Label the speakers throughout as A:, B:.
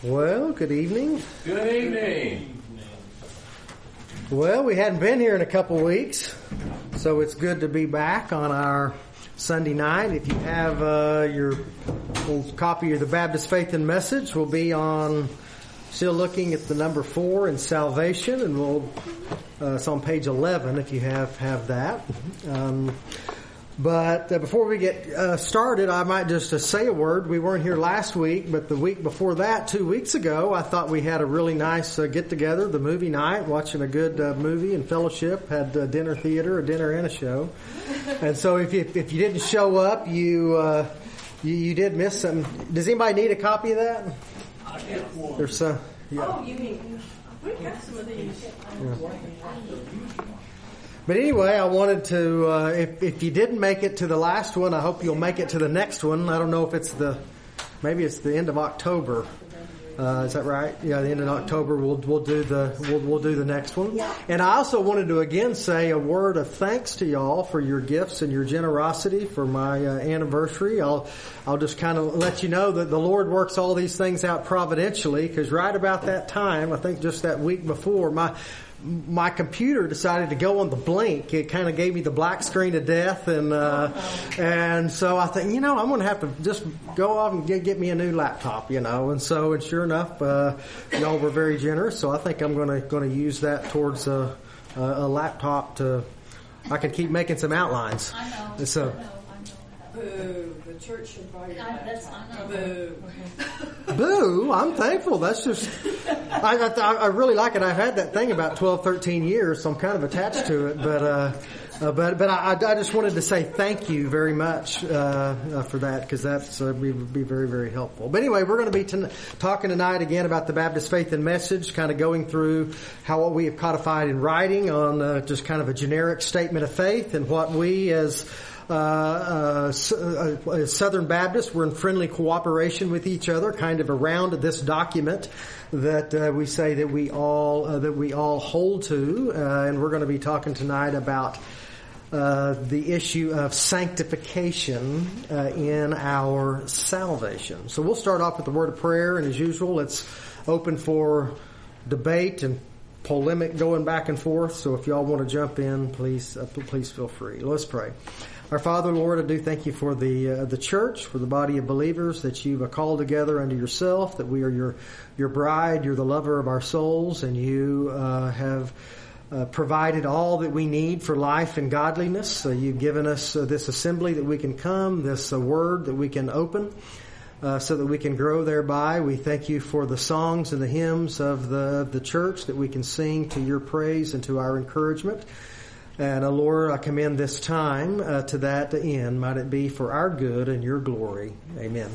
A: Well, good evening.
B: Good evening.
A: Well, we hadn't been here in a couple weeks, so it's good to be back on our Sunday night. If you have your little copy of the Baptist Faith and Message, we'll be on, still looking at the number 4 in salvation, and it's on page 11 if you have that. But before we get started, I might just say a word. We weren't here last week, but the week before that, 2 weeks ago, I thought we had a really nice get-together, the movie night, watching a good movie and fellowship, had a dinner and a show. And so if you didn't show up, you did miss something. Does anybody need a copy of that?
B: I get one.
A: There's yeah.
C: Oh, you mean, we got some of these.
A: Yeah. But anyway, I wanted to, if you didn't make it to the last one, I hope you'll make it to the next one. I don't know if maybe it's the end of October. Is that right? Yeah, the end of October we'll do the next one.
C: Yeah.
A: And I also wanted to again say a word of thanks to y'all for your gifts and your generosity for my anniversary. I'll just kind of let you know that the Lord works all these things out providentially, because right about that time, I think just that week before, my computer decided to go on the blink. It kind of gave me the black screen of death, and so I think, I'm going to have to just go off and get me a new laptop, and sure enough, y'all were very generous. So I think I'm going to use that towards a laptop I can keep making some outlines.
D: I know.
A: So.
C: Boo, the church should buy your laptop. Boo.
A: Boo, I'm thankful. That's just, I really like it. I've had that thing about 12, 13 years, so I'm kind of attached to it. But I just wanted to say thank you very much for that, because that's would be very, very helpful. But anyway, we're going to be talking tonight again about the Baptist Faith and Message, kind of going through what we have codified in writing on just kind of a generic statement of faith, and what we as Southern Baptists, we're in friendly cooperation with each other, kind of around this document that we say that we all hold to, and we're going to be talking tonight about the issue of sanctification in our salvation. So we'll start off with the word of prayer, and as usual, it's open for debate and polemic going back and forth. So if y'all want to jump in, please feel free. Let's pray. Our Father, Lord, I do thank you for the church, for the body of believers that you've called together unto yourself, that we are your bride, you're the lover of our souls, and you have provided all that we need for life and godliness. You've given us this assembly that we can come, this word that we can open, so that we can grow thereby. We thank you for the songs and the hymns of the church that we can sing to your praise and to our encouragement. And Lord, I commend this time to that end. Might it be for our good and your glory. Amen.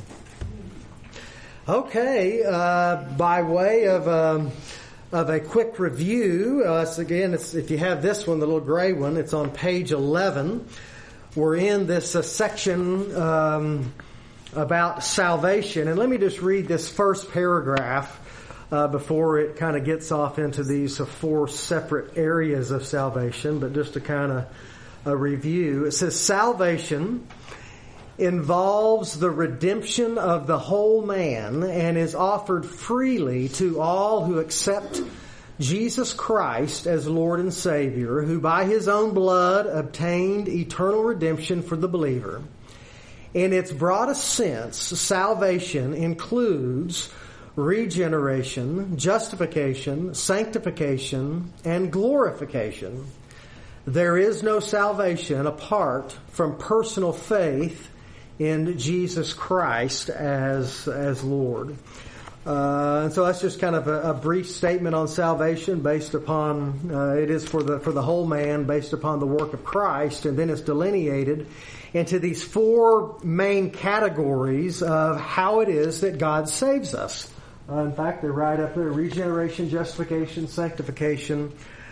A: Okay, by way of a quick review, if you have this one, the little gray one, it's on page 11. We're in this section about salvation, and let me just read this first paragraph before it kind of gets off into these 4 separate areas of salvation, but just to kind of review. It says, salvation involves the redemption of the whole man and is offered freely to all who accept Jesus Christ as Lord and Savior, who by His own blood obtained eternal redemption for the believer. In its broadest sense, salvation includes regeneration, justification, sanctification, and glorification. There is no salvation apart from personal faith in Jesus Christ as Lord. And so that's just kind of a brief statement on salvation based upon, it is for the whole man based upon the work of Christ, and then it's delineated into these 4 main categories of how it is that God saves us. In fact, they're right up there: regeneration, justification, sanctification,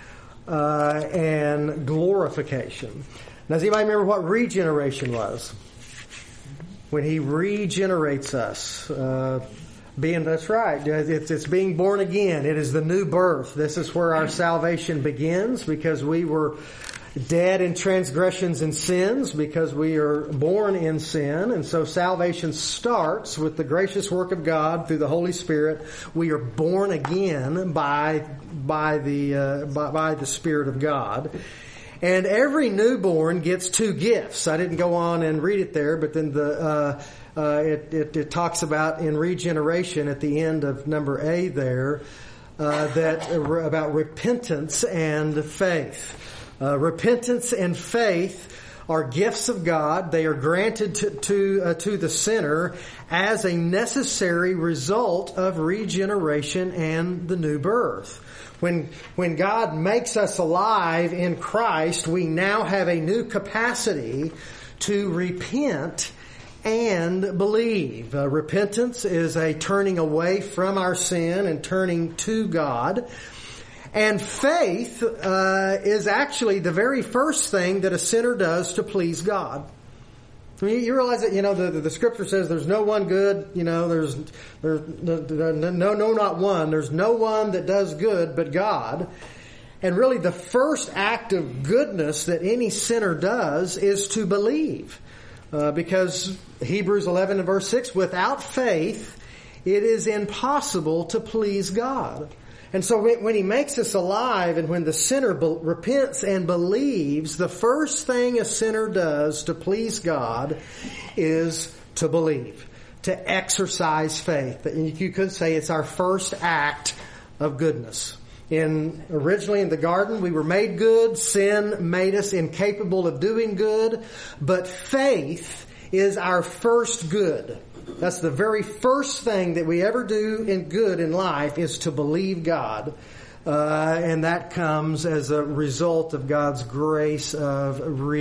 A: and glorification. Now, does anybody remember what regeneration was? When He regenerates us. That's right. It's being born again. It is the new birth. This is where our salvation begins, because we were dead in transgressions and sins because we are born in sin. And so salvation starts with the gracious work of God through the Holy Spirit. We are born again by the Spirit of God. And every newborn gets two gifts. I didn't go on and read it there, but then it talks about in regeneration at the end of number A there, about repentance and faith. Repentance and faith are gifts of God. They are granted to the sinner as a necessary result of regeneration and the new birth. When God makes us alive in Christ, we now have a new capacity to repent and believe. Repentance is a turning away from our sin and turning to God. And faith is actually the very first thing that a sinner does to please God. I mean, you realize that, the scripture says there's no one good, there's not one. There's no one that does good but God. And really the first act of goodness that any sinner does is to believe. Because Hebrews 11 and verse 6, without faith, it is impossible to please God. And so when He makes us alive and when the sinner repents and believes, the first thing a sinner does to please God is to believe, to exercise faith. And you could say it's our first act of goodness. Originally in the garden, we were made good. Sin made us incapable of doing good. But faith is our first good. That's the very first thing that we ever do in good in life is to believe God. And that comes as a result of God's grace of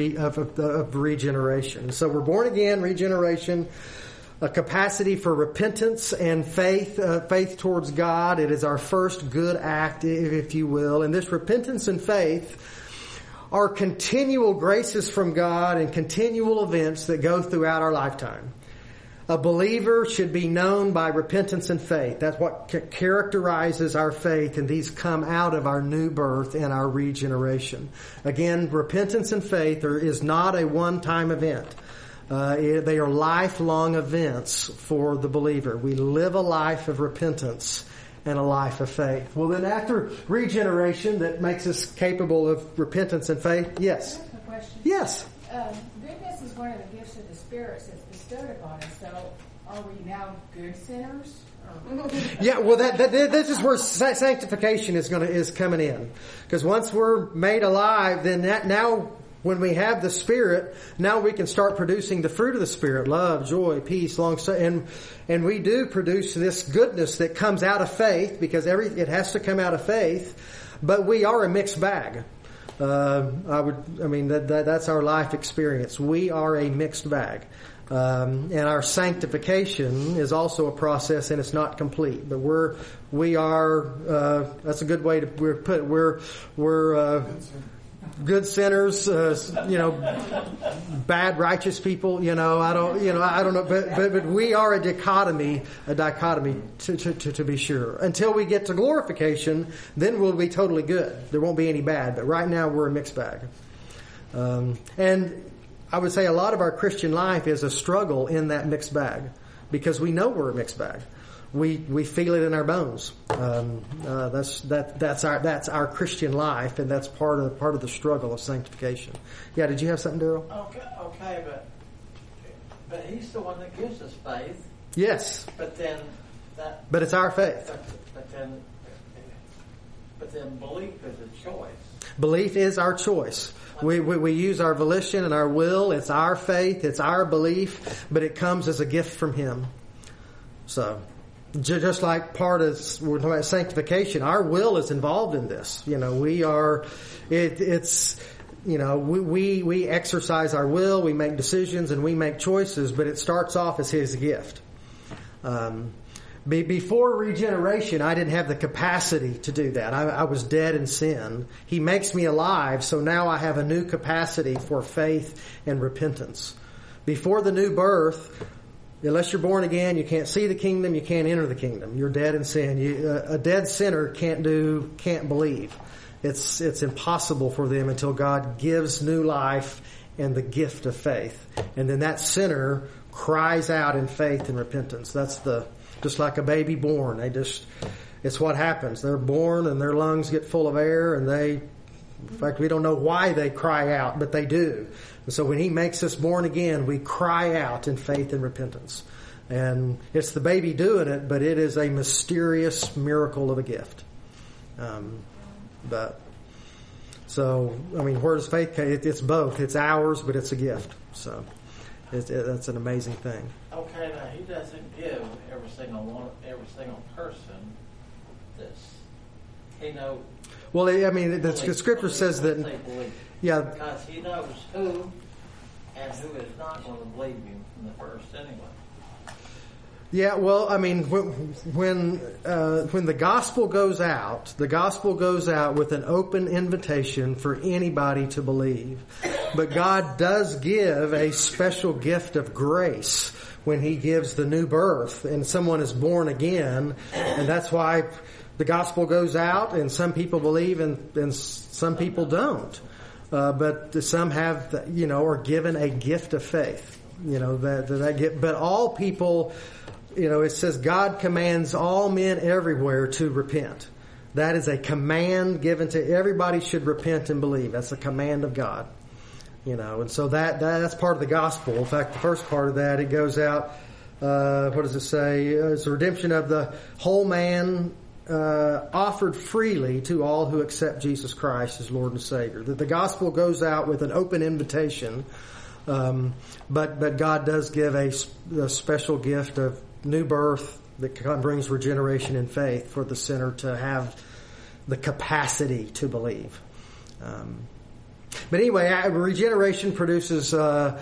A: regeneration. So we're born again, regeneration, a capacity for repentance and faith towards God. It is our first good act, if you will. And this repentance and faith are continual graces from God and continual events that go throughout our lifetime. A believer should be known by repentance and faith. That's what characterizes our faith, and these come out of our new birth and our regeneration. Again, repentance and faith is not a one-time event. They are lifelong events for the believer. We live a life of repentance and a life of faith. Well, then after regeneration that makes us capable of repentance and faith, yes?
D: I have a question.
A: Yes.
D: Goodness is one of the gifts of the Spirit that's bestowed upon us. So are we now good sinners?
A: Yeah, well, this is where sanctification is coming in. Because once we're made alive, then now when we have the Spirit, now we can start producing the fruit of the Spirit: love, joy, peace, long-suffering. And we do produce this goodness that comes out of faith, because it has to come out of faith. But we are a mixed bag. That's our life experience. We are a mixed bag. And our sanctification is also a process, and it's not complete. But we are, that's a good way to put it. We're good sinners, bad righteous people, I don't know, but we are a dichotomy to be sure. Until we get to glorification, then we'll be totally good. There won't be any bad, but right now we're a mixed bag. And I would say a lot of our Christian life is a struggle in that mixed bag, because we know we're a mixed bag. We feel it in our bones. That's our Christian life, and that's part of the struggle of sanctification. Yeah, did you have something, Daryl?
E: Okay, but He's the one that gives us faith.
A: Yes.
E: But
A: it's our faith.
E: But then belief is a choice.
A: Belief is our choice. We use our volition and our will. It's our faith. It's our belief, but it comes as a gift from Him. So, just like we're talking about sanctification, our will is involved in this. We exercise our will, we make decisions, and we make choices, but it starts off as His gift. Before regeneration, I didn't have the capacity to do that. I was dead in sin. He makes me alive, so now I have a new capacity for faith and repentance. Before the new birth, unless you're born again, you can't see the kingdom, you can't enter the kingdom. You're dead in sin. A dead sinner can't believe. it's impossible for them until God gives new life and the gift of faith. And then that sinner cries out in faith and repentance. That's just like a baby born. It's what happens. They're born and their lungs get full of air, and in fact, we don't know why they cry out, but they do. And so when He makes us born again, we cry out in faith and repentance. And it's the baby doing it, but it is a mysterious miracle of a gift. Where does faith come? It's both. It's ours, but it's a gift. So that's an amazing thing.
E: Okay, now He doesn't give every single person this. He knows.
A: Well, the Scripture says that. Yeah.
E: Because He knows who and who is not going to believe Him from the first anyway.
A: Yeah, well, when the gospel goes out with an open invitation for anybody to believe. But God does give a special gift of grace when He gives the new birth and someone is born again, and that's why the gospel goes out, and some people believe and some people don't. But some have, are given a gift of faith. That gift. But all people, it says God commands all men everywhere to repent. That is a command given to everybody should repent and believe. That's a command of God. And so that's part of the gospel. In fact, the first part of that, it goes out, what does it say? It's the redemption of the whole man, offered freely to all who accept Jesus Christ as Lord and Savior. That the gospel goes out with an open invitation, but God does give a special gift of new birth that brings regeneration in faith for the sinner to have the capacity to believe. But anyway, regeneration produces the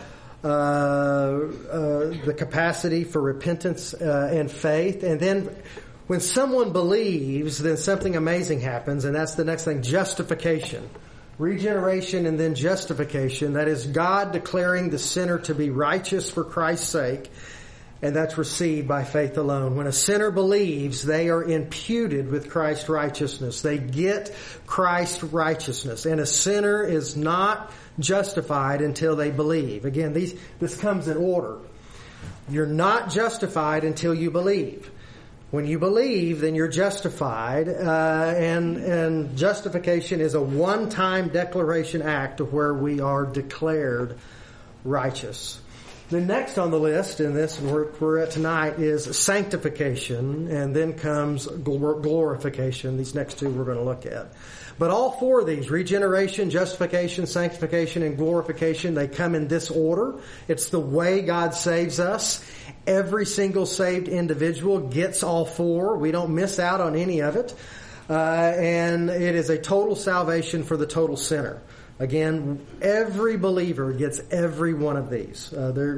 A: capacity for repentance and faith. And then when someone believes, then something amazing happens, and that's the next thing, justification. Regeneration and then justification. That is God declaring the sinner to be righteous for Christ's sake, and that's received by faith alone. When a sinner believes, they are imputed with Christ's righteousness. They get Christ's righteousness. And a sinner is not justified until they believe. Again, this comes in order. You're not justified until you believe. When you believe, then you're justified, and justification is a one-time declaration act of where we are declared righteous. The next on the list in this, where we're at tonight, is sanctification, and then comes glorification. These next two we're going to look at. But all four of these, regeneration, justification, sanctification, and glorification, they come in this order. It's the way God saves us. Every single saved individual gets all four. We don't miss out on any of it. And it is a total salvation for the total sinner. Again, every believer gets every one of these.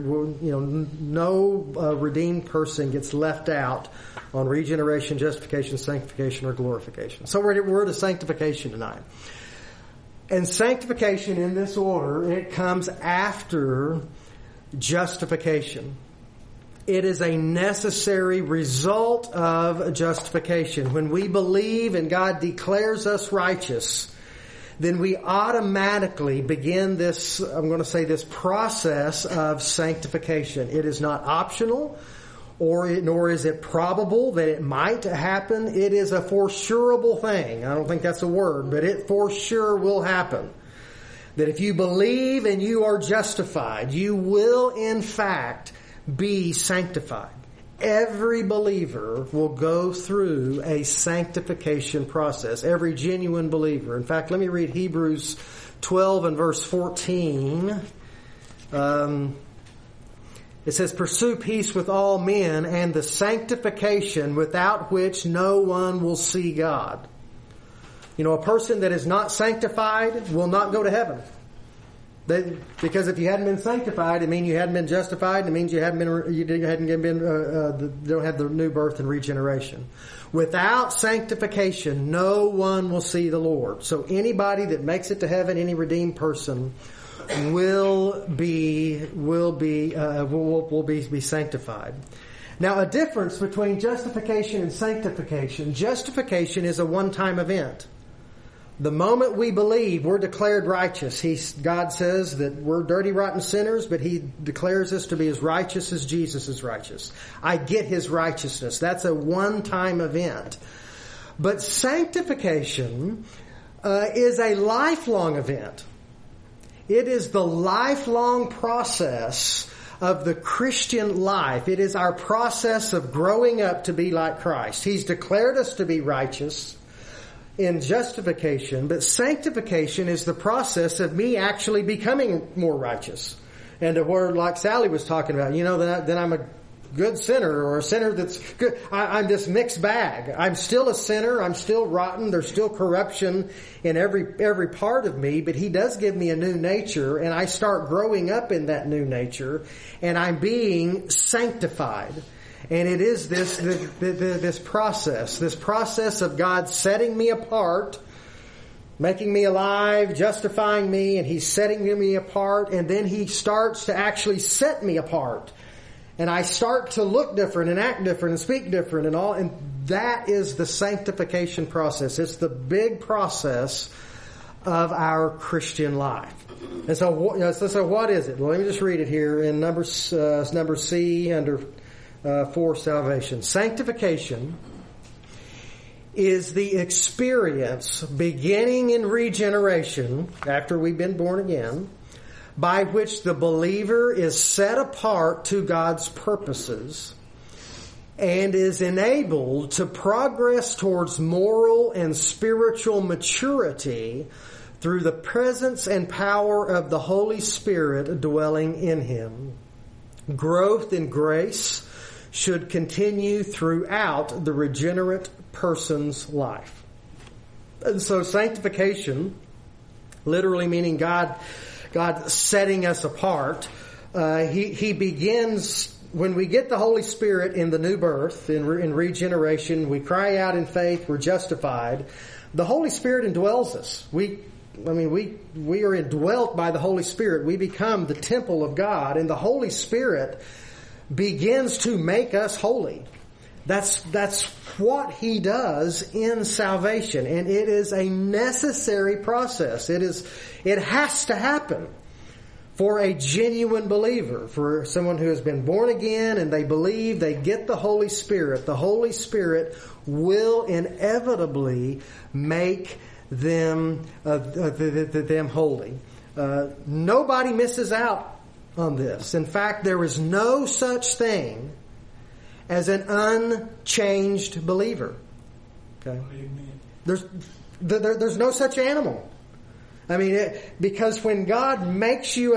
A: No redeemed person gets left out on regeneration, justification, sanctification, or glorification. So we're to sanctification tonight. And sanctification in this order, it comes after justification. It is a necessary result of justification. When we believe and God declares us righteous, then we automatically begin this, this process of sanctification. It is not optional, nor is it probable that it might happen. It is a for sureable thing. I don't think that's a word, but it for sure will happen. That if you believe and you are justified, you will in fact be sanctified. Every believer will go through a sanctification process. Every genuine believer. In fact, let me read Hebrews 12 and verse 14. It says, "Pursue peace with all men and the sanctification without which no one will see God." A person that is not sanctified will not go to heaven. Because if you hadn't been sanctified, it means you hadn't been justified. It means you don't have the new birth and regeneration. Without sanctification, no one will see the Lord. So anybody that makes it to heaven, any redeemed person, will be sanctified. Now, a difference between justification and sanctification. Justification is a one-time event. The moment we believe, we're declared righteous. God says that we're dirty, rotten sinners, but He declares us to be as righteous as Jesus is righteous. I get His righteousness. That's a one-time event. But sanctification is a lifelong event. It is the lifelong process of the Christian life. It is our process of growing up to be like Christ. He's declared us to be righteous in justification, but sanctification is the process of me actually becoming more righteous. And a word like Sally was talking about, then I'm a good sinner, or a sinner that's good. I'm this mixed bag. I'm still a sinner. I'm still rotten. There's still corruption in every part of me, but He does give me a new nature, and I start growing up in that new nature, and I'm being sanctified. And it is this process of God setting me apart, making me alive, justifying me, and He's setting me apart, and then He starts to actually set me apart. And I start to look different and act different and speak different and all. And that is the sanctification process. It's the big process of our Christian life. And so what is it? Well, let me just read it here in number C under 4, salvation. Sanctification is the experience beginning in regeneration after we've been born again, by which the believer is set apart to God's purposes and is enabled to progress towards moral and spiritual maturity through the presence and power of the Holy Spirit dwelling in him. Growth in grace should continue throughout the regenerate person's life. And so sanctification, literally meaning God setting us apart. He begins when we get the Holy Spirit in the new birth, in regeneration. We cry out in faith. We're justified. The Holy Spirit indwells us. We are indwelt by the Holy Spirit. We become the temple of God, and the Holy Spirit begins to make us holy. That's what He does in salvation, and it is a necessary process. It has to happen for a genuine believer, for someone who has been born again and they believe, they get the Holy Spirit. The Holy Spirit will inevitably make them holy. Nobody misses out on this. In fact, there is no such thing as an unchanged believer. Okay? There's no such animal. I mean, because when God makes you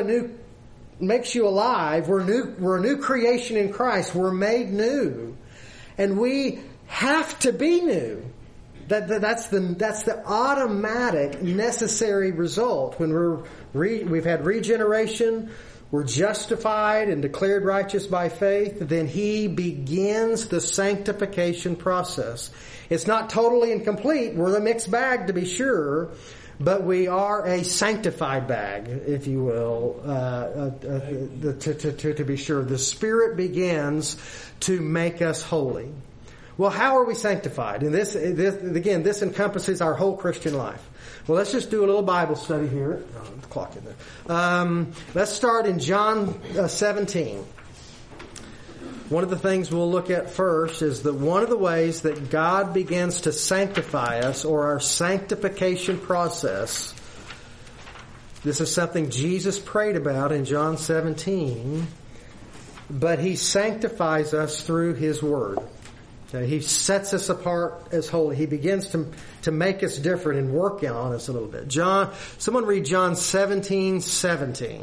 A: alive, we're a new creation in Christ. We're made new, and we have to be new. That's the automatic, necessary result when we've had regeneration. We're justified and declared righteous by faith. Then He begins the sanctification process. It's not totally incomplete. We're a mixed bag, to be sure, but we are a sanctified bag, if you will, to be sure. The Spirit begins to make us holy. Well, how are we sanctified? And this encompasses our whole Christian life. Well, let's just do a little Bible study here. Oh, the clock in there. Let's start in John 17. One of the things we'll look at first is that one of the ways that God begins to sanctify us, or our sanctification process, this is something Jesus prayed about in John 17, but He sanctifies us through His Word. Okay, He sets us apart as holy. He begins to make us different and work on us a little bit. Someone read John 17:17.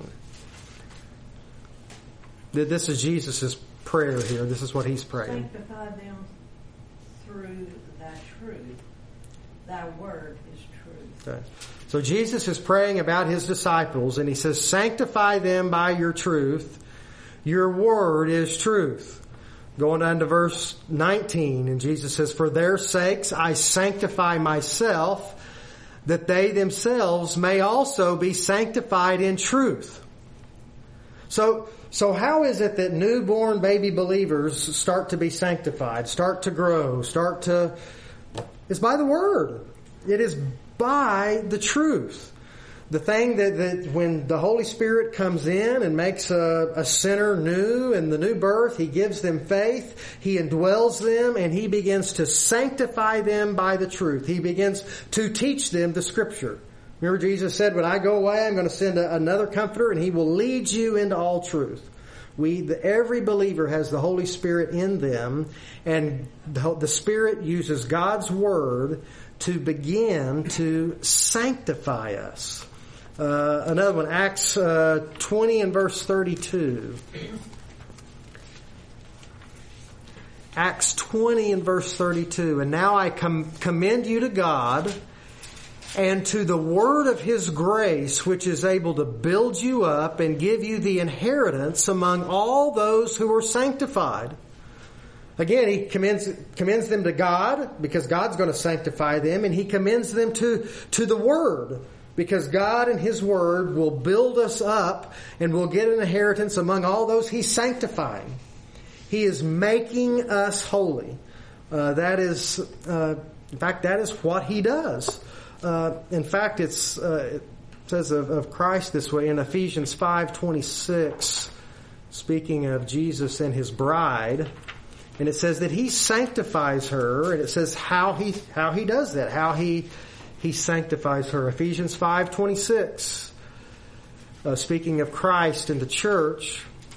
A: This is Jesus' prayer here. This is what He's praying.
C: Sanctify them through Thy truth. Thy word is truth.
A: Okay. So Jesus is praying about His disciples, and He says, sanctify them by your truth. Your word is truth. Going down to verse 19, and Jesus says, for their sakes I sanctify myself, that they themselves may also be sanctified in truth. So how is it that newborn baby believers start to be sanctified, start to grow, it's by the Word. It is by the truth. The thing that when the Holy Spirit comes in and makes a sinner new in the new birth, He gives them faith, He indwells them, and He begins to sanctify them by the truth. He begins to teach them the Scripture. Remember Jesus said, when I go away, I'm going to send another Comforter, and He will lead you into all truth. Every believer has the Holy Spirit in them, and the Spirit uses God's Word to begin to sanctify us. Another one, Acts 20 and verse 32. Acts 20 and verse 32. And now I commend you to God and to the word of His grace, which is able to build you up and give you the inheritance among all those who are sanctified. Again, He commends them to God, because God's going to sanctify them, and He commends them to the Word, because God and His Word will build us up and we'll get an inheritance among all those He's sanctifying. He is making us holy. That is what He does. In fact, it says of Christ this way in Ephesians 5:26, speaking of Jesus and His bride, and it says that He sanctifies her, and it says how He does that, how He sanctifies her. Ephesians 5:26, speaking of Christ and the church.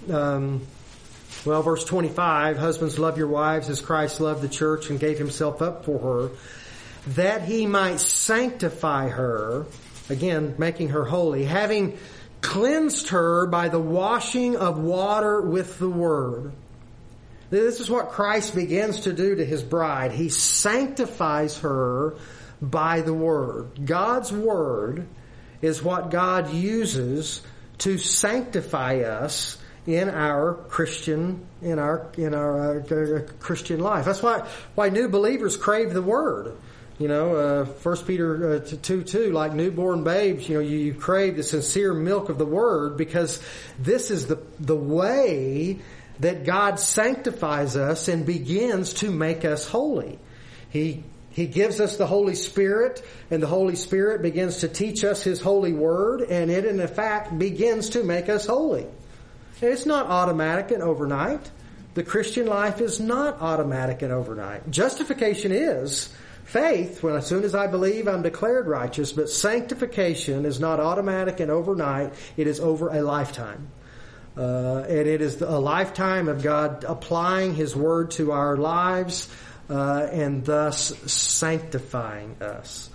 A: Verse 25, husbands, love your wives as Christ loved the church and gave Himself up for her, that He might sanctify her, again, making her holy, having cleansed her by the washing of water with the Word. This is what Christ begins to do to His bride. He sanctifies her by the Word. God's Word is what God uses to sanctify us in our Christian Christian life. That's why new believers crave the Word. 1 Peter 2:2, like newborn babes, you crave the sincere milk of the Word, because this is the way that God sanctifies us and begins to make us holy. He gives us the Holy Spirit, and the Holy Spirit begins to teach us His holy Word, and it in fact begins to make us holy. It's not automatic and overnight. The Christian life is not automatic and overnight. Justification is. Faith, when as soon as I believe, I'm declared righteous, but sanctification is not automatic and overnight. It is over a lifetime. And it is a lifetime of God applying His Word to our lives, and thus sanctifying us.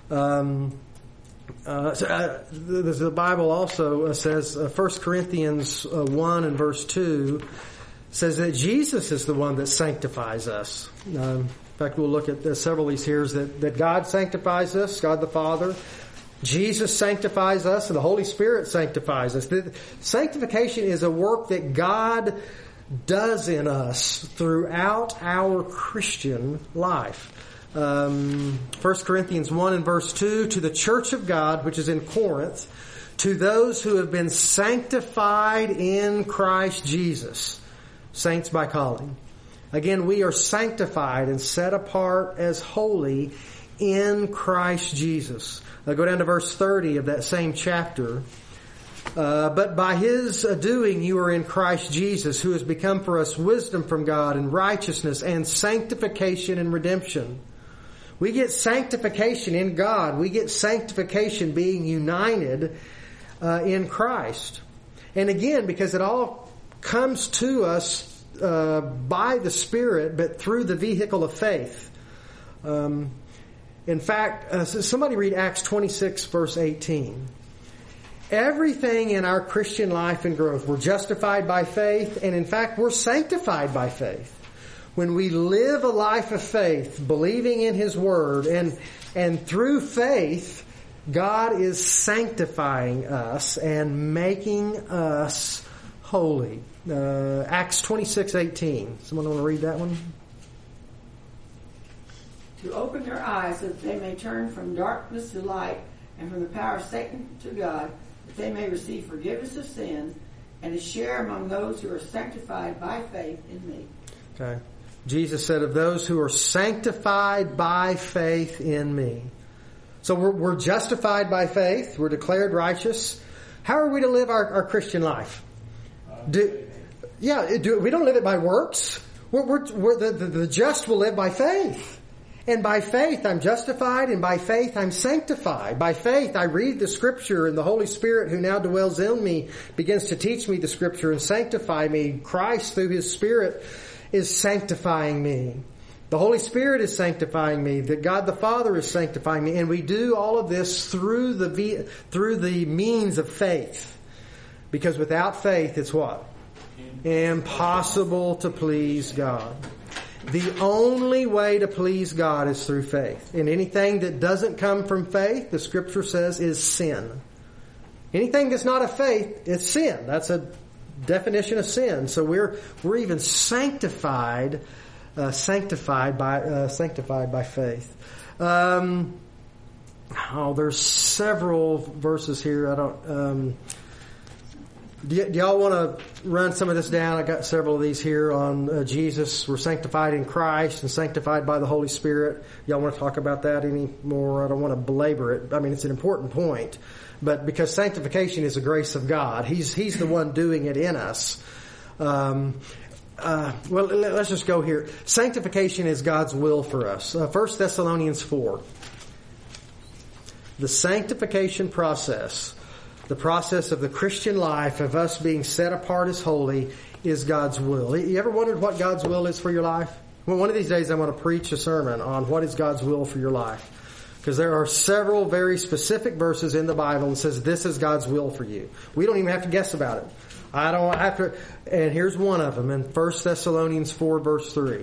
A: The Bible also says, 1 Corinthians 1 and verse 2 says that Jesus is the one that sanctifies us. In fact, we'll look at several of these here, that God sanctifies us, God the Father. Jesus sanctifies us, and the Holy Spirit sanctifies us. Sanctification is a work that God does in us throughout our Christian life. 1 Corinthians 1 and verse 2, to the church of God, which is in Corinth, to those who have been sanctified in Christ Jesus, saints by calling. Again, we are sanctified and set apart as holy in Christ Jesus. Go down to verse 30 of that same chapter. But by His doing you are in Christ Jesus, who has become for us wisdom from God and righteousness and sanctification and redemption. We get sanctification in God. We get sanctification being united in Christ. And again, because it all comes to us by the Spirit, but through the vehicle of faith. In fact, somebody read Acts 26 verse 18. Everything in our Christian life and growth, we're justified by faith, and in fact, we're sanctified by faith. When we live a life of faith, believing in His Word, and through faith, God is sanctifying us and making us holy. Acts 26:18. Someone want to read that one?
F: To open their eyes so that they may turn from darkness to light and from the power of Satan to God, that they may receive forgiveness of sins and to share among those who are sanctified by faith in me.
A: Okay. Jesus said, of those who are sanctified by faith in me. So we're justified by faith. We're declared righteous. How are we to live our Christian life? We don't live it by works. The just will live by faith. And by faith I'm justified, and by faith I'm sanctified. By faith I read the Scripture, and the Holy Spirit who now dwells in me begins to teach me the Scripture and sanctify me. Christ through His Spirit is sanctifying me. The Holy Spirit is sanctifying me. That God the Father is sanctifying me. And we do all of this through the means of faith. Because without faith it's what? Impossible to please God. The only way to please God is through faith. And anything that doesn't come from faith, the Scripture says, is sin. Anything that's not of faith, it's sin. That's a definition of sin. So we're even sanctified by faith. There's several verses here. Do y'all want to run some of this down? I got several of these here on Jesus. We're sanctified in Christ and sanctified by the Holy Spirit. Y'all want to talk about that any more? I don't want to belabor it. I mean, it's an important point. But because sanctification is a grace of God, He's the one doing it in us. Well, let's just go here. Sanctification is God's will for us. 1 Thessalonians 4. The sanctification process, the process of the Christian life, of us being set apart as holy, is God's will. You ever wondered what God's will is for your life? Well, one of these days I'm going to preach a sermon on what is God's will for your life. Because there are several very specific verses in the Bible that says this is God's will for you. We don't even have to guess about it. I don't have to. And here's one of them in 1 Thessalonians 4 verse 3.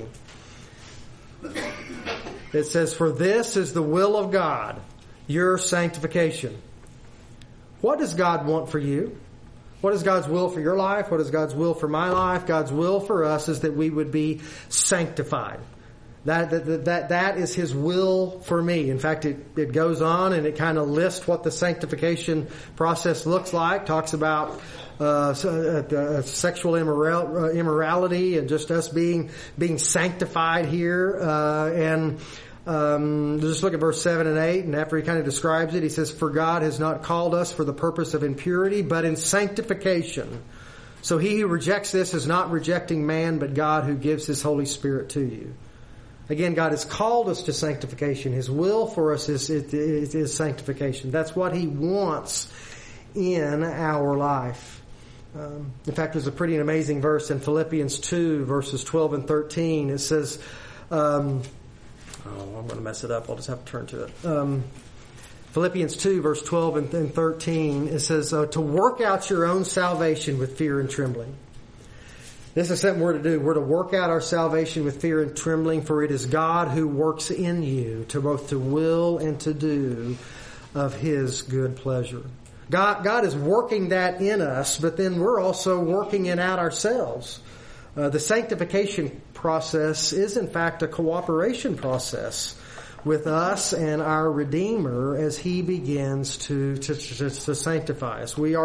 A: It says, "For this is the will of God, your sanctification." What does God want for you? What is God's will for your life? What is God's will for my life? God's will for us is that we would be sanctified. That is His will for me. In fact, it goes on and it kind of lists what the sanctification process looks like. Talks about sexual immorality and just us being sanctified here. Just look at verse 7 and 8, and after he kind of describes it, he says, "For God has not called us for the purpose of impurity, but in sanctification. So he who rejects this is not rejecting man, but God who gives His Holy Spirit to you." Again, God has called us to sanctification. His will for us is sanctification. That's what He wants in our life. In fact, there's a pretty amazing verse in Philippians 2, verses 12 and 13. It says, I'm going to mess it up. I'll just have to turn to it. Philippians 2, verse 12 and 13. It says, "To work out your own salvation with fear and trembling." This is something we're to do. We're to work out our salvation with fear and trembling, for it is God who works in you to both to will and to do of His good pleasure. God is working that in us, but then we're also working it out ourselves. The sanctification process is in fact a cooperation process with us and our Redeemer as He begins to sanctify us. We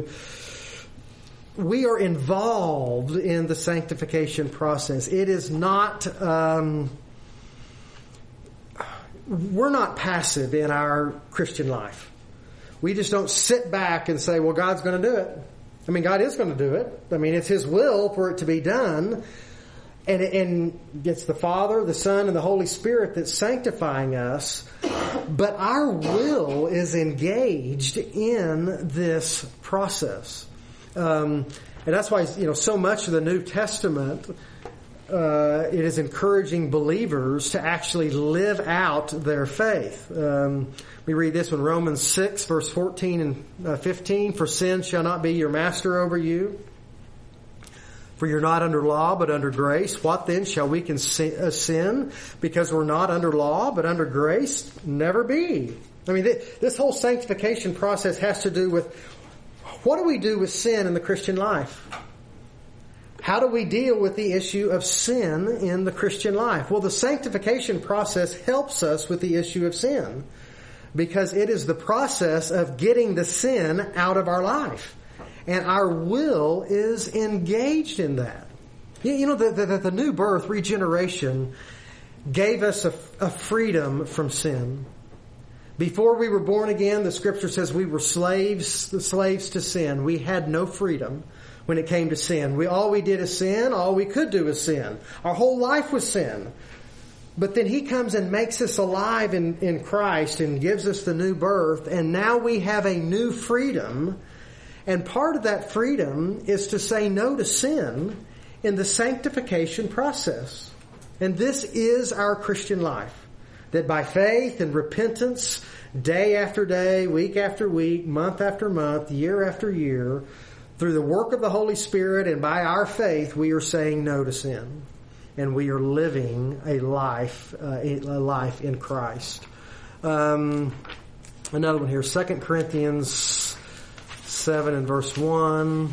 A: are involved in the sanctification process. It is not, we're not passive in our Christian life. We just don't sit back and say, well, God's going to do it. I mean, God is going to do it. I mean, it's His will for it to be done. And it's the Father, the Son, and the Holy Spirit that's sanctifying us. But our will is engaged in this process. And that's why, so much of the New Testament, it is encouraging believers to actually live out their faith. We read this in Romans 6, verse 14 and 15. "For sin shall not be your master over you. For you're not under law, but under grace. What then? Shall we sin because we're not under law, but under grace? Never be." I mean, this whole sanctification process has to do with what do we do with sin in the Christian life? How do we deal with the issue of sin in the Christian life? Well, the sanctification process helps us with the issue of sin because it is the process of getting the sin out of our life. And our will is engaged in that. The new birth, regeneration, gave us a freedom from sin. Before we were born again, the Scripture says we were slaves to sin. We had no freedom when it came to sin. All we did is sin. All we could do is sin. Our whole life was sin. But then He comes and makes us alive in Christ and gives us the new birth. And now we have a new freedom. And part of that freedom is to say no to sin in the sanctification process. And this is our Christian life. That by faith and repentance, day after day, week after week, month after month, year after year, through the work of the Holy Spirit and by our faith, we are saying no to sin. And we are living a life in Christ. Another one here, 2 Corinthians 7 and verse 1.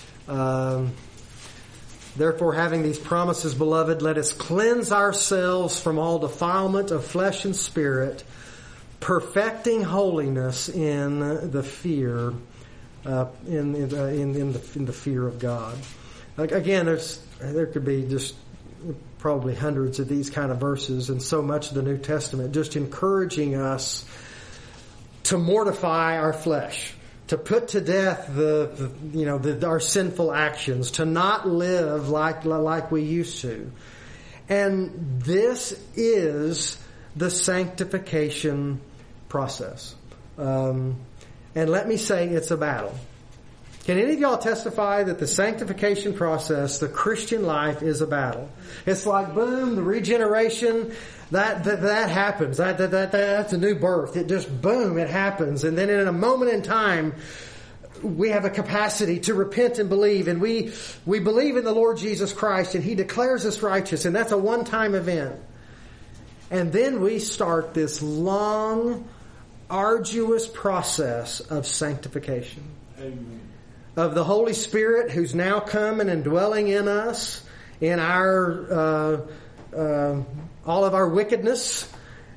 A: Therefore, having these promises, beloved, let us cleanse ourselves from all defilement of flesh and spirit, perfecting holiness in the fear, in the fear of God. Again, there could be just probably hundreds of these kind of verses, and so much of the New Testament just encouraging us to mortify our flesh, to put to death our sinful actions, to not live like we used to. And this is the sanctification process. And let me say it's a battle. Can any of y'all testify that the sanctification process, the Christian life, is a battle? It's like, boom, the regeneration, that happens. That's a new birth. It just, boom, it happens. And then in a moment in time, we have a capacity to repent and believe. And we believe in the Lord Jesus Christ, and He declares us righteous. And that's a one-time event. And then we start this long, arduous process of sanctification.
B: Amen.
A: Of the Holy Spirit who's now coming and dwelling in us, in our all of our wickedness,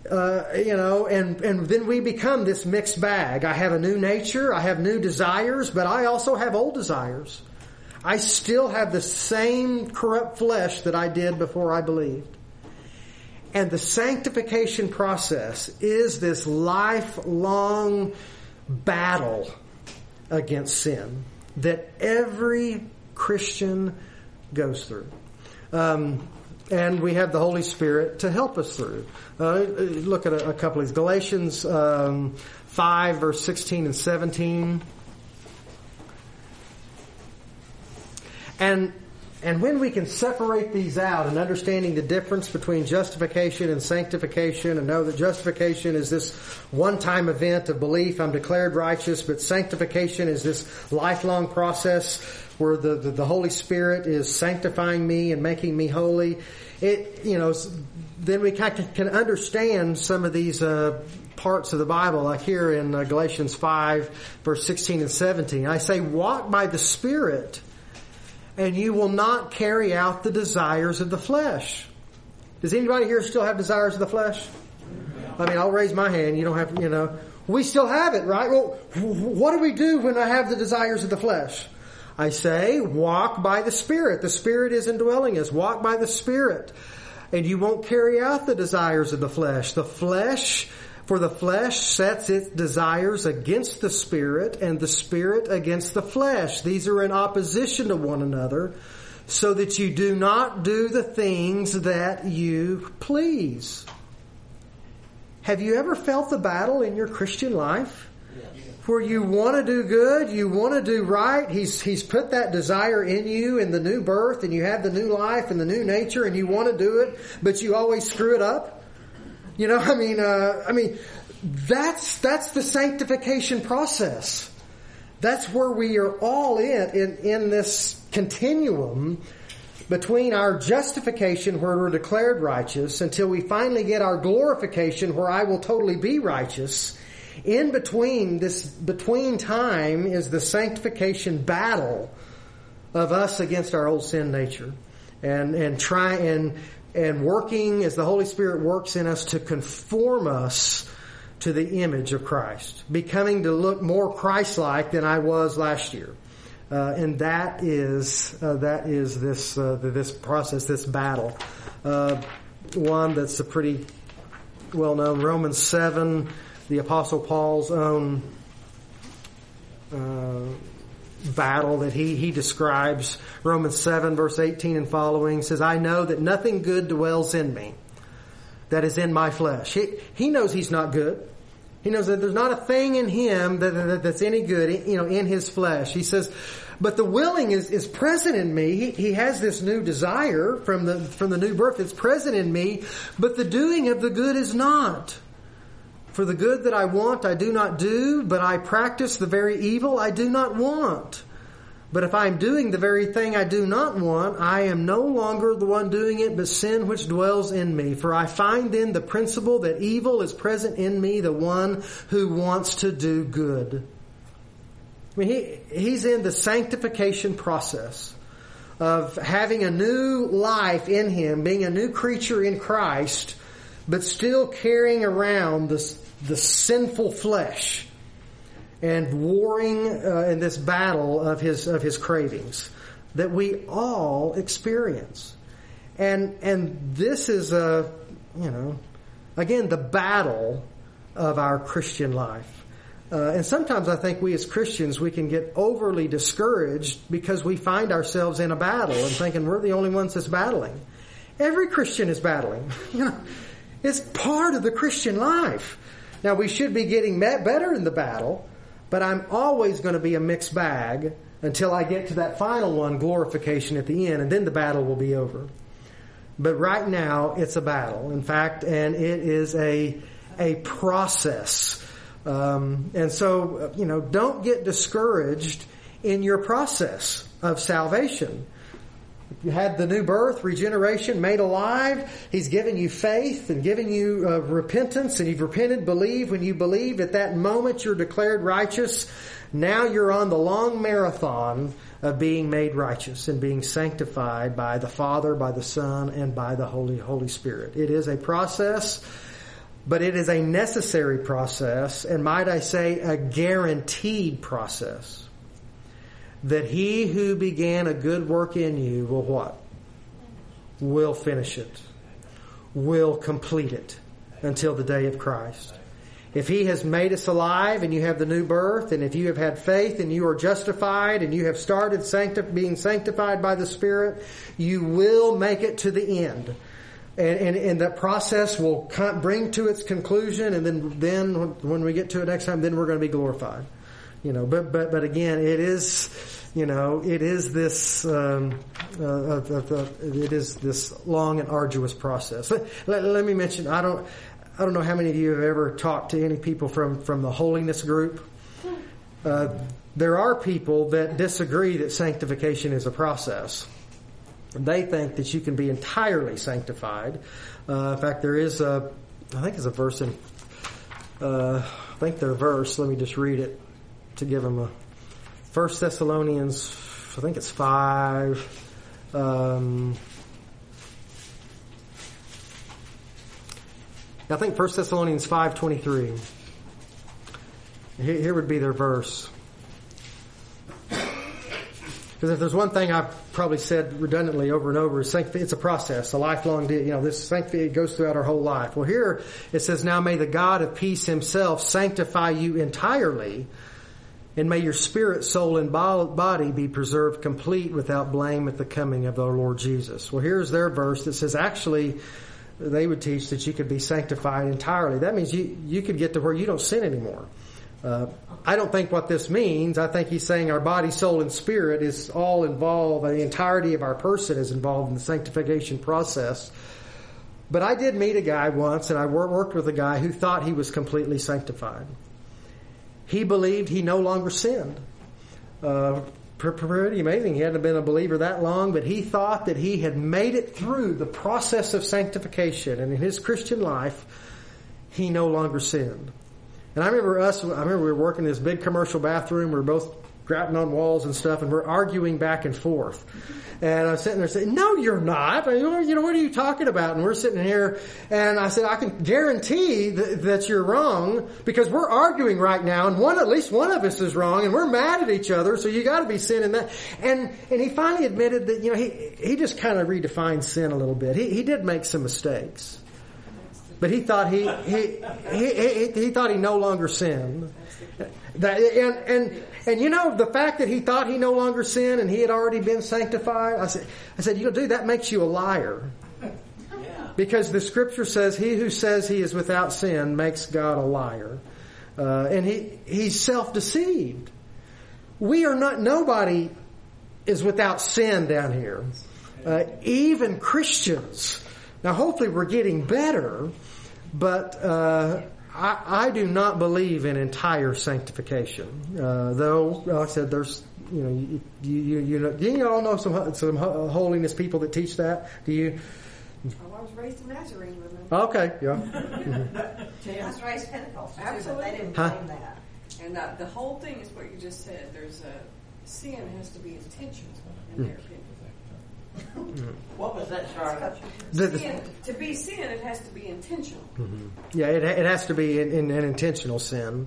A: and then we become this mixed bag. I have a new nature, I have new desires, but I also have old desires. I still have the same corrupt flesh that I did before I believed. And the sanctification process is this lifelong battle against sin that every Christian goes through. And we have the Holy Spirit to help us through. Look at a couple of these. Galatians 5, verse 16 and 17. And when we can separate these out and understanding the difference between justification and sanctification, and know that justification is this one-time event of belief, I'm declared righteous, but sanctification is this lifelong process where the Holy Spirit is sanctifying me and making me holy. Then we can understand some of these parts of the Bible, like here in Galatians 5, verse 16 and 17. I say, walk by the Spirit, and you will not carry out the desires of the flesh. Does anybody here still have desires of the flesh? I mean, I'll raise my hand. You don't have, we still have it, right? Well, what do we do when I have the desires of the flesh? I say, walk by the Spirit. The Spirit is indwelling us. Walk by the Spirit, and you won't carry out the desires of the flesh. For the flesh sets its desires against the Spirit, and the Spirit against the flesh. These are in opposition to one another, so that you do not do the things that you please. Have you ever felt the battle in your Christian life? Where you want to do good, you want to do right. He's put that desire in you in the new birth, and you have the new life and the new nature, and you want to do it, but you always screw it up. That's the sanctification process. That's where we are all in this continuum between our justification, where we're declared righteous, until we finally get our glorification, where I will totally be righteous. In between time is the sanctification battle of us against our old sin nature, and working as the Holy Spirit works in us to conform us to the image of Christ, becoming to look more Christ-like than I was last year. And that is this process, this battle. One that's a pretty well known, Romans 7, the Apostle Paul's own battle that he describes. Romans 7 verse 18 and following says, I know that nothing good dwells in me, that is in my flesh. He knows he's not good. He knows that there's not a thing in him that's any good, in his flesh. He says, but the willing is present in me. He has this new desire from the new birth. It's present in me, but the doing of the good is not. For the good that I want, I do not do, but I practice the very evil I do not want. But if I am doing the very thing I do not want, I am no longer the one doing it, but sin which dwells in me. For I find then the principle that evil is present in me, the one who wants to do good. I mean, he's in the sanctification process of having a new life in him, being a new creature in Christ, but still carrying around the sinful flesh and warring in this battle of his cravings that we all experience. And this is again, the battle of our Christian life. And sometimes I think we as Christians, we can get overly discouraged because we find ourselves in a battle and thinking we're the only ones that's battling. Every Christian is battling. It's part of the Christian life. Now, we should be getting better in the battle, but I'm always going to be a mixed bag until I get to that final one, glorification at the end, and then the battle will be over. But right now, it's a battle. In fact, and it is a process. And so, don't get discouraged in your process of salvation. You had the new birth, regeneration, made alive. He's given you faith and given you repentance, and you've repented, believe. When you believe, at that moment you're declared righteous. Now you're on the long marathon of being made righteous and being sanctified by the Father, by the Son, and by the Holy Spirit. It is a process, but it is a necessary process, and might I say, a guaranteed process. That he who began a good work in you will what? Will finish it. Will complete it until the day of Christ. If he has made us alive and you have the new birth, and if you have had faith and you are justified and you have started being sanctified by the Spirit, you will make it to the end. And that process will bring to its conclusion, and then when we get to it next time, then we're going to be glorified. But again, it is this long and arduous process. Let me mention, I don't know how many of you have ever talked to any people from the holiness group. There are people that disagree that sanctification is a process. They think that you can be entirely sanctified. In fact, there is I think it's a verse in, let me just read it to give them a 1 Thessalonians, I think it's 5. I think 1 Thessalonians 5:23. Here would be their verse. Because if there's one thing I've probably said redundantly over and over, is it's a process, a lifelong deal. This sanctity goes throughout our whole life. Well, here it says, now may the God of peace himself sanctify you entirely, and may your spirit, soul, and body be preserved complete without blame at the coming of our Lord Jesus. Well, here's their verse that says, actually, they would teach that you could be sanctified entirely. That means you could get to where you don't sin anymore. I don't think what this means. I think he's saying our body, soul, and spirit is all involved. The entirety of our person is involved in the sanctification process. But I did meet a guy once, and I worked with a guy who thought he was completely sanctified. He believed he no longer sinned. Pretty amazing. He hadn't been a believer that long, but he thought that he had made it through the process of sanctification, and in his Christian life, he no longer sinned. And I remember we were working in this big commercial bathroom. We were both grouting on walls and stuff, and we're arguing back and forth. And I was sitting there saying, no, you're not. What are you talking about? And we're sitting here, and I said, I can guarantee that you're wrong, because we're arguing right now, and at least one of us is wrong, and we're mad at each other, so you got to be sinning that. And he finally admitted that, he just kind of redefined sin a little bit. He did make some mistakes. But he thought he thought he no longer sinned. And you know, the fact that he thought he no longer sinned and he had already been sanctified, I said, you know, dude, that makes you a liar. Because the scripture says, he who says he is without sin makes God a liar. And he's self-deceived. We are not, nobody is without sin down here. Even Christians. Now hopefully we're getting better, but I do not believe in entire sanctification. Though, like I said, there's, you know, you all know some holiness people that teach that. Do you?
G: Oh, I was raised in Nazarene, remember?
A: Okay, yeah.
C: I was raised Pentecostal, too, but
G: Absolutely.
C: they didn't
A: Huh?
C: claim that.
G: And the whole thing is what you just said. There's a sin has to be intentional in their opinion.
E: What was that, Charlotte?
G: Sin, to be sin, it has to be intentional.
A: Yeah, it has to be an intentional sin.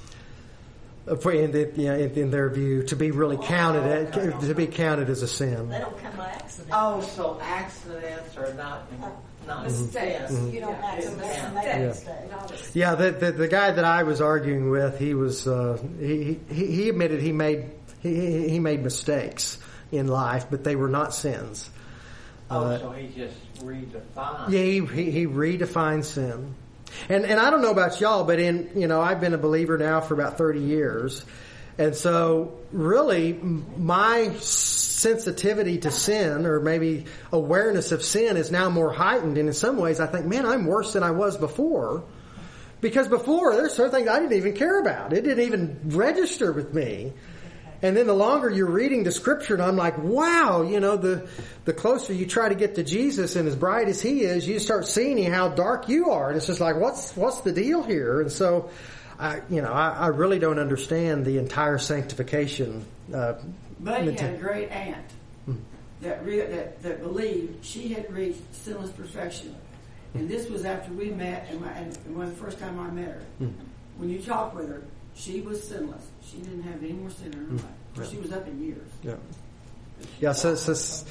A: In their view, to be really counted, to be counted as a sin.
C: They don't come by accident.
E: Oh, so accidents are not
G: Mistakes.
E: sin.
C: You don't accidentally
G: Yeah.
C: make a
A: Yeah.
C: mistake.
G: Not a sin.
A: Yeah, the guy that I was arguing with, he was he admitted he made mistakes in life, but they were not sins.
E: So he just redefined.
A: Yeah, he redefined sin. And I don't know about y'all, but I've been a believer now for about 30 years. And so really my sensitivity to sin, or maybe awareness of sin, is now more heightened. And in some ways I think, man, I'm worse than I was before. Because before there's certain things I didn't even care about. It didn't even register with me. And then the longer you're reading the scripture, and I'm like, wow, the closer you try to get to Jesus and as bright as he is, you start seeing how dark you are. And it's just like, what's the deal here? And so, I really don't understand the entire sanctification.
F: Buddy had a great aunt that believed she had reached sinless perfection. And this was after we met, and one of the first time I met her. When you talk with her, she was sinless. She didn't have any more sin in her life. Or she was up in years.
A: Yeah. Yeah. So,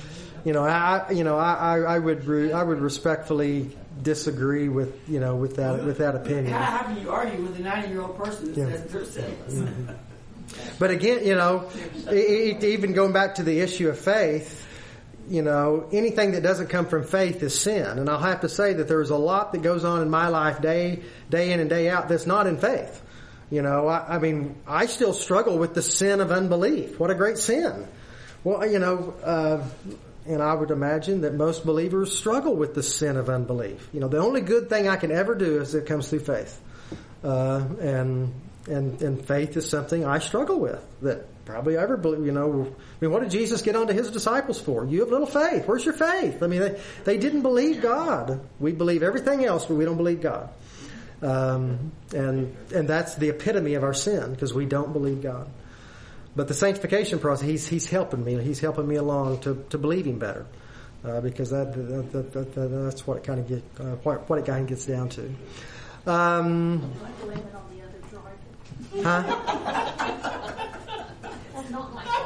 A: I would respectfully disagree with that opinion.
F: How can you argue with a 90-year-old person that says they're sinless?
A: But again, even going back to the issue of faith, anything that doesn't come from faith is sin. And I'll have to say that there's a lot that goes on in my life day in and day out that's not in faith. I still struggle with the sin of unbelief. What a great sin. Well, and I would imagine that most believers struggle with the sin of unbelief. The only good thing I can ever do is it comes through faith. And faith is something I struggle with that probably ever believe, what did Jesus get onto his disciples for? You have little faith. Where's your faith? They didn't believe God. We believe everything else, but we don't believe God. And that's the epitome of our sin, because we don't believe God. But the sanctification process, he's helping me. He's helping me along to believe him better, because that's what it kind of what it kind of gets down to.
H: Blame it on the other driver.
A: Huh?
H: That's not my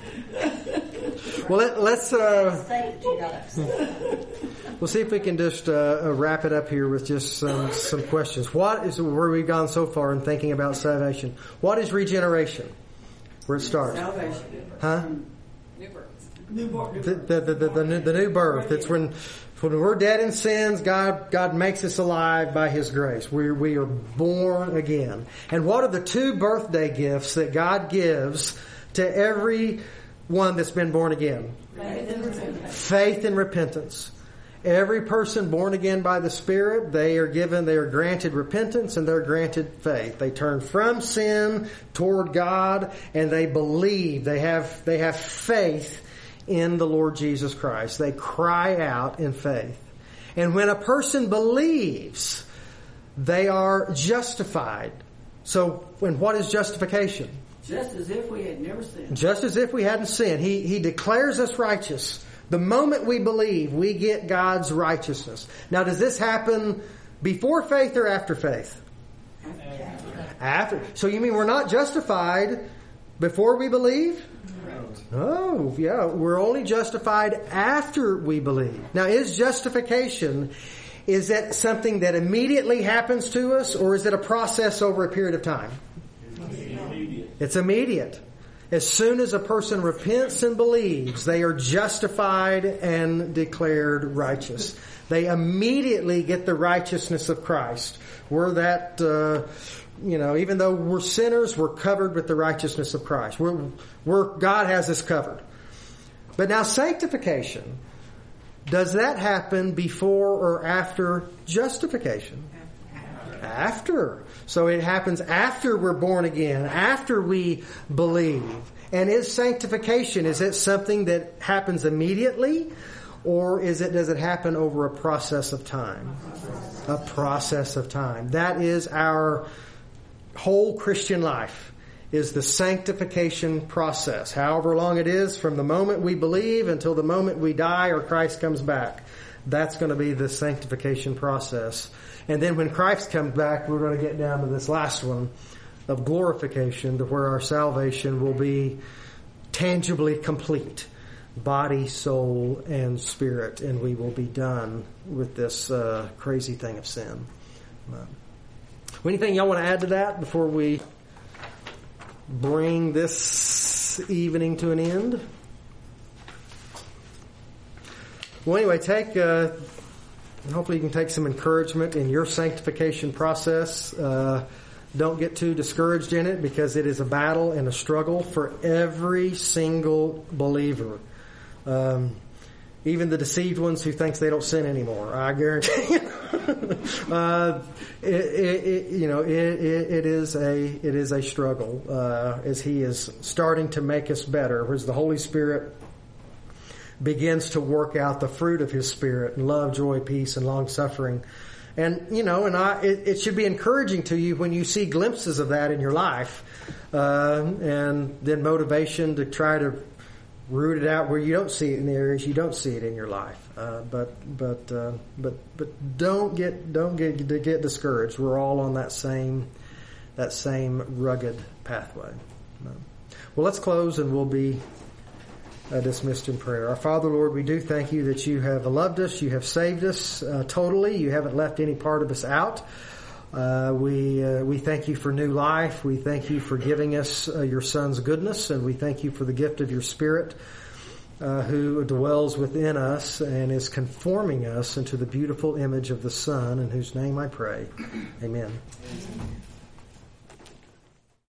H: fault.
A: Well, let's.
C: Say that you got upset.
A: We'll see if we can just wrap it up here with just some questions. What is where we've gone so far in thinking about salvation? What is regeneration? Where it starts?
F: Salvation.
A: Huh?
G: New birth.
F: Newborn.
A: The new birth. It's when we're dead in sins, God makes us alive by his grace. We are born again. And what are the two birthday gifts that God gives to every one that's been born again? Faith and repentance. Every person born again by the Spirit, they are granted repentance and they're granted faith. They turn from sin toward God and they believe. They have faith in the Lord Jesus Christ. They cry out in faith. And when a person believes, they are justified. So, what is justification?
F: Just as if we had never sinned.
A: Just as if we hadn't sinned. He declares us righteous. The moment we believe, we get God's righteousness. Now, does this happen before faith or after faith? After. So you mean we're not justified before we believe? Oh, yeah. We're only justified after we believe. Now, is justification is that something that immediately happens to us, or is it a process over a period of time? It's immediate. As soon as a person repents and believes, they are justified and declared righteous. They immediately get the righteousness of Christ. We're that, even though we're sinners, we're covered with the righteousness of Christ. God has us covered. But now sanctification, does that happen before or after justification? After. So it happens after we're born again, after we believe. And is sanctification, is it something that happens immediately, or does it happen over a process of time? A process of time. That is our whole Christian life, is the sanctification process. However long it is, from the moment we believe until the moment we die or Christ comes back. That's going to be the sanctification process. And then when Christ comes back, we're going to get down to this last one of glorification, to where our salvation will be tangibly complete. Body, soul, and spirit. And we will be done with this crazy thing of sin. Anything y'all want to add to that before we bring this evening to an end? Well, anyway, hopefully you can take some encouragement in your sanctification process. Don't get too discouraged in it, because it is a battle and a struggle for every single believer. Even the deceived ones who thinks they don't sin anymore, I guarantee you. It is a struggle as He is starting to make us better, as the Holy Spirit begins to work out the fruit of His Spirit, and love, joy, peace, and long suffering. And it should be encouraging to you when you see glimpses of that in your life, and then motivation to try to root it out where you don't see it in the areas you don't see it in your life. But don't get discouraged. We're all on that same rugged pathway. Well, let's close and we'll be dismissed in prayer. Our Father, Lord, we do thank You that You have loved us. You have saved us totally. You haven't left any part of us out. We thank You for new life. We thank You for giving us Your Son's goodness, and we thank You for the gift of Your Spirit who dwells within us and is conforming us into the beautiful image of the Son, in whose name I pray. Amen.